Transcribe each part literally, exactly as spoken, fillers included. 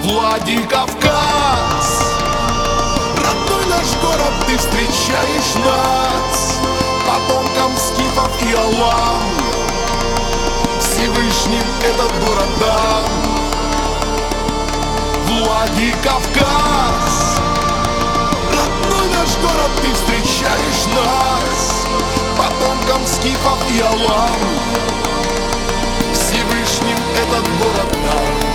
Владикавказ, родной наш город, ты встречаешь нас, потомкам скифов и алам. Всевышним этот город дан. Владикавказ, родной наш город, ты встречаешь нас, потомкам скифов и алам. Всевышним этот город дан.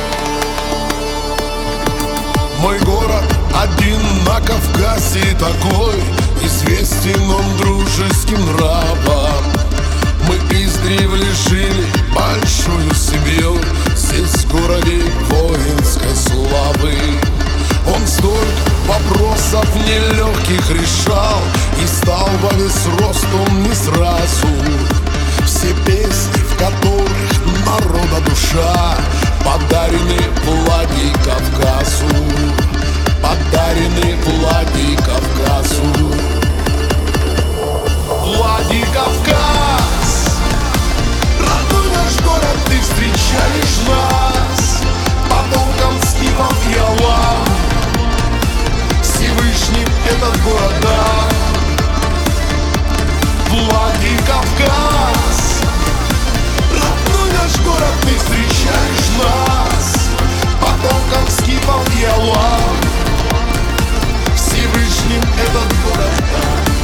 Мой город один на Кавказе такой, известен он дружеским нравом. Мы издревле жили большую семью, здесь в городе воинской славы. Он столько вопросов нелегких решал и стал во весь рост он не сразу. Все песни, в которых народа душа, подарены Владикавказу, подарены Владикавказу. Владикавказ, родной наш город, ты встречаешь нас, потомкам скифов и алам. Всевышним этот город дан. Владикавказ, родной наш город, ты встречаешь нас, потомкам скифов и алам. Всевышним этот город дан.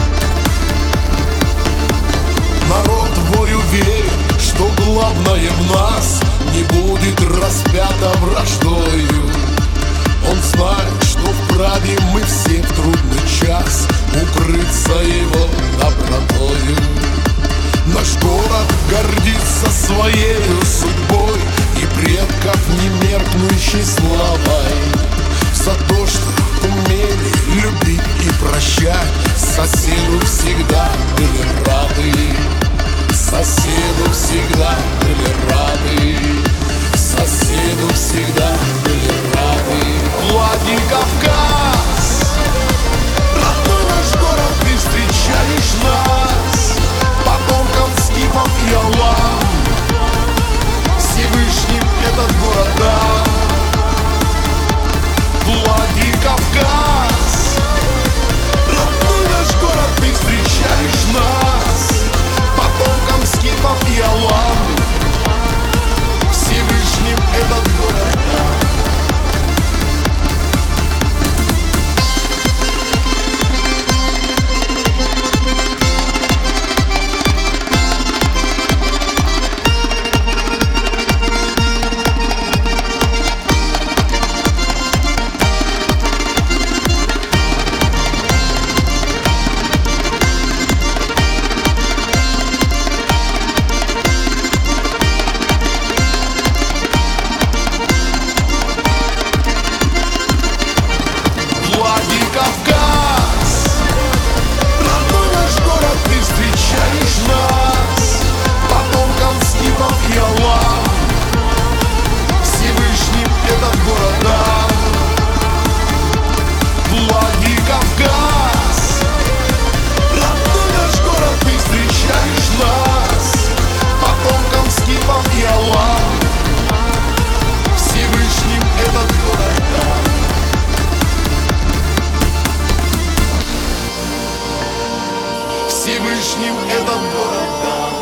Народ твой уверен, что главное в нас не будет распято враждою. Он знает, что вправе мы все в трудный час укрыться его добротою. Наш город гордится своею судьбой и предков немеркнущей славой. За то, что умели любить и прощать, соседу всегда были рады. Соседу всегда были рады. Соседу всегда были рады. Владикавказ, родной наш город, ты встречаешь нас, потомкам скифов и алам. Всевышним этот город дан. Владикавказ, родной наш город, ты встречаешь нас, потомкам скифов и алам. Всевышним этот город дан. Всевышним этот город дан.